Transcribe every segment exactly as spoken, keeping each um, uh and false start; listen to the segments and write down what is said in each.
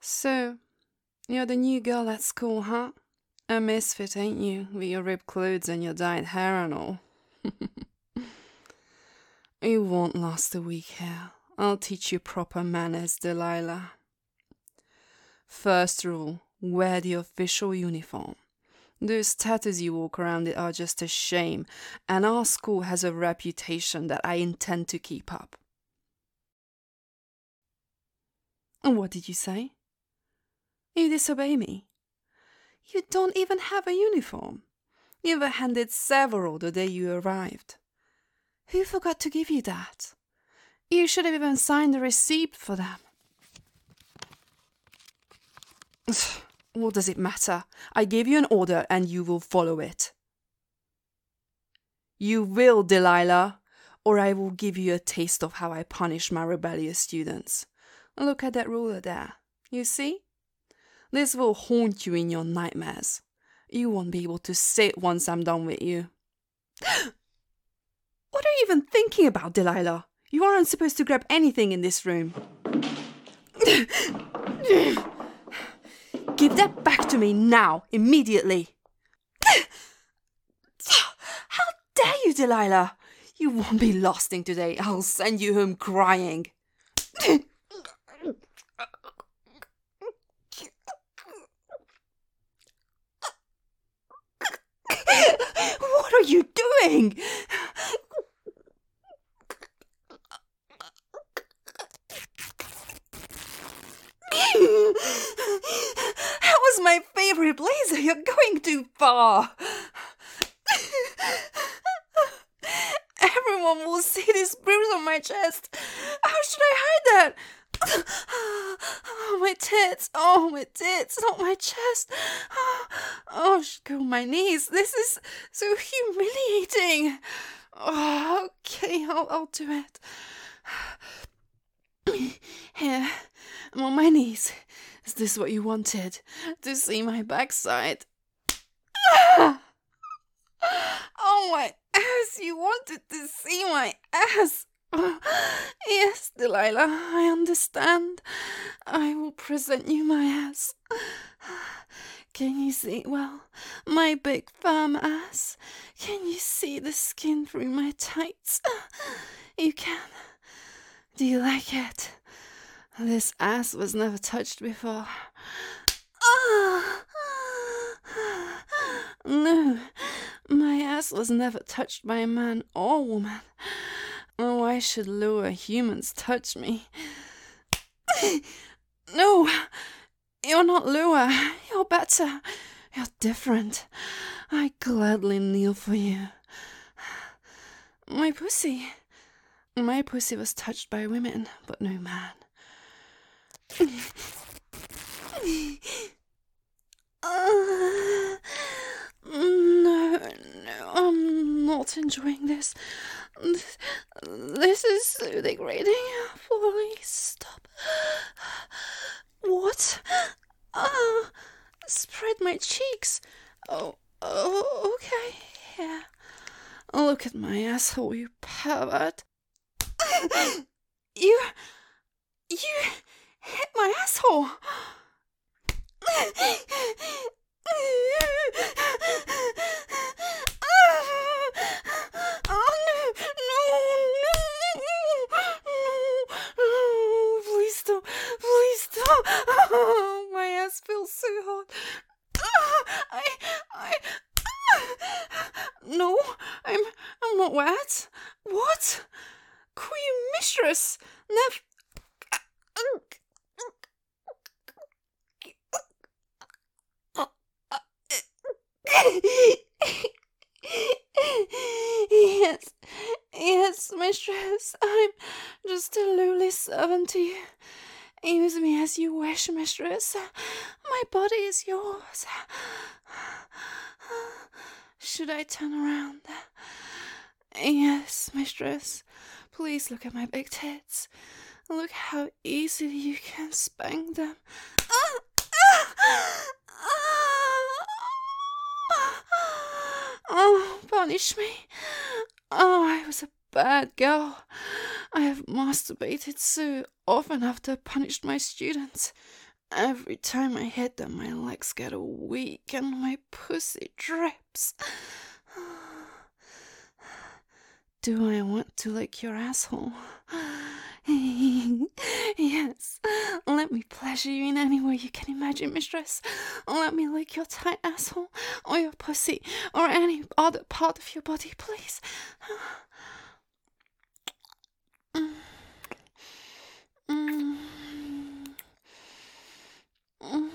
So, you're the new girl at school, huh? A misfit, ain't you, with your ripped clothes and your dyed hair and all? You won't last a week here. I'll teach you proper manners, Delilah. First rule, wear the official uniform. Those tattoos you walk around in are just a shame, and our school has a reputation that I intend to keep up. What did you say? You disobey me. You don't even have a uniform. You were handed several the day you arrived. Who forgot to give you that? You should have even signed a receipt for them. What does it matter? I gave you an order and you will follow it. You will, Delilah, or I will give you a taste of how I punish my rebellious students. Look at that ruler there. You see? This will haunt you in your nightmares. You won't be able to sit once I'm done with you. What are you even thinking about, Delilah? You aren't supposed to grab anything in this room. Give that back to me now, immediately. How dare you, Delilah? You won't be lasting today. I'll send you home crying. What are you doing? That was my favorite blazer. You're going too far. Everyone will see this bruise on my chest. How should I hide that? Oh, my tits. Oh, my tits. Not my chest. Oh, oh, I should go on my knees. This is so humiliating. Oh, okay, I'll, I'll do it. Here, I'm on my knees. Is this what you wanted? To see my backside? Oh, my ass! You wanted to see my ass! Oh, yes, Delilah, I understand. I will present you my ass. Can you see, well, my big firm ass? Can you see the skin through my tights? You can. Do you like it? This ass was never touched before. No, my ass was never touched by a man or woman. Oh, why should lower humans touch me? No, you're not lower. You're better. You're different. I gladly kneel for you. My pussy. My pussy was touched by women, but no man. Uh, no, no, I'm not enjoying this. This, this is so degrading. Please stop. What? Uh, spread my cheeks. Oh, oh, okay. Yeah. Look at my asshole, you pervert. You, you hit my asshole. Oh no, no, no, no, please stop, please stop. Oh, my ass feels so hot. I, I, no, I'm, I'm not wet. What? Queen mistress, never. Yes, yes, mistress, I'm just a lowly servant to you. Use me as you wish, mistress. My body is yours. Should I turn around? Yes, mistress. Please look at my big tits. Look how easily you can spank them. Oh, punish me. Oh, I was a bad girl. I have masturbated so often after I punished my students. Every time I hit them, my legs get weak and my pussy drips. Do I want to lick your asshole? Yes, let me pleasure you in any way you can imagine, mistress. Let me lick your tight asshole, or your pussy, or any other part of your body, please. Mm. Mm. Mm.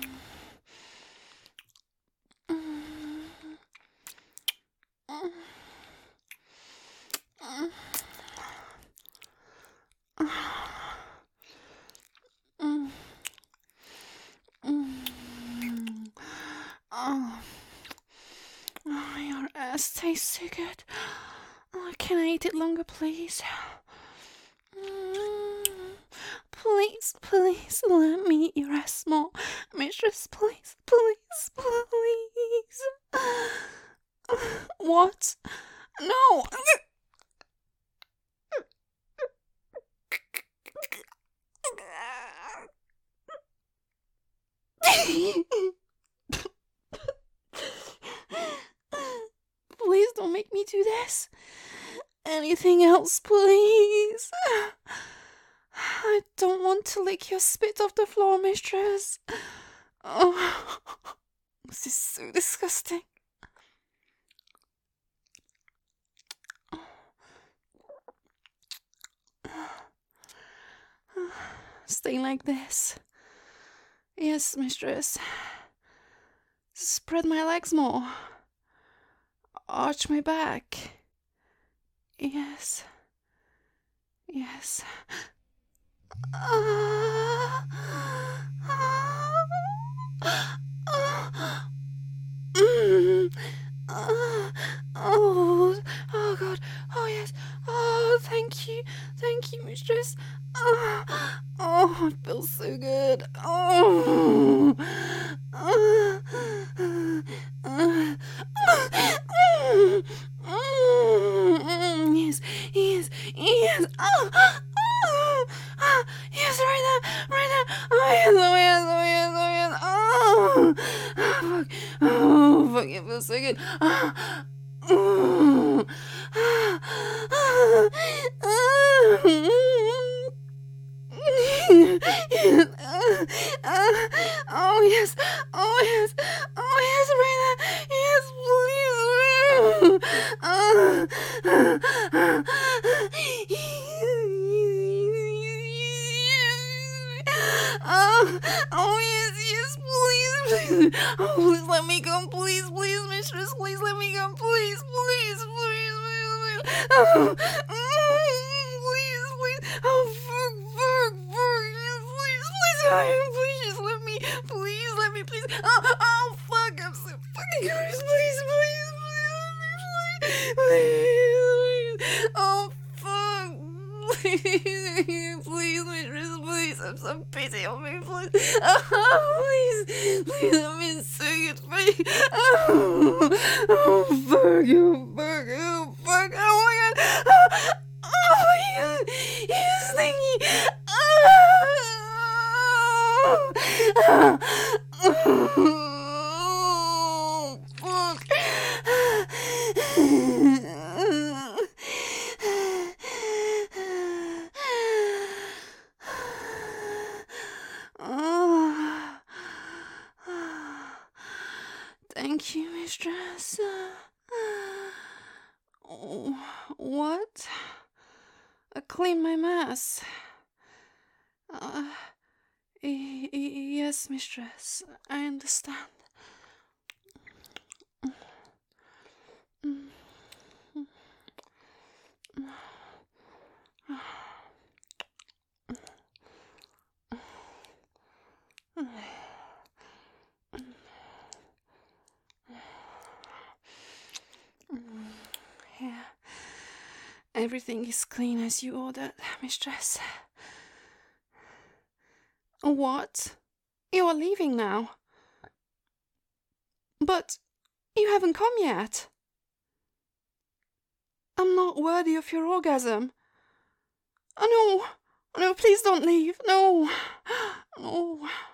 Oh. Oh, your ass tastes so good. Oh, can I eat it longer, please? Mm. Please, please, let me eat your ass more. Mistress, please, please, please. What? No! Please don't make me do this. Anything else, please? I don't want to lick your spit off the floor, mistress. Oh, this is so disgusting. Stay like this. Yes, mistress. Spread my legs more. Arch my back. Yes. Yes. Ah. Ah. Ah. Mm. Ah. Oh. Oh God. Oh yes. Oh, thank you. Thank you, mistress. Ah. Oh, it feels so good. Oh. Ah. Ah. Yes, yes, yes. Oh, oh, oh, yes, right there, right there. Oh, yes, oh, yes, oh, yes, oh, yes. Oh, oh, fuck. Oh, fuck, it feels so good. Oh, oh, oh, oh. Yes. Uh, uh, oh yes, oh yes, oh yes, right there. Yes, please. Uh, uh, uh, oh, oh yes, yes, please, please. Oh, please let me come, please, please, mistress, please let me come, please, please, please, please, please. Oh, mm, please, please. Oh, fuck, fuck, fuck, yes, please, please, oh, please, just let me, please, let me, please. Oh, oh, fuck, I'm so fucking gross, please, please, please, please, please, please. Oh, fuck, please, please, mistress, please, have some pity on me, please. Oh, please, please, I'm in so good faith. Oh, oh, fuck, oh, fuck, oh, fuck, oh my God. Oh, oh, yes, yes, thank you. Oh, oh, fuck. Oh, thank you, mistress. Oh, what? I clean my mess. Uh, y- y- yes, mistress, I understand. Yeah. Everything is clean as you ordered, mistress. What? You are leaving now? But you haven't come yet. I'm not worthy of your orgasm. Oh, no. No, please don't leave. No. No.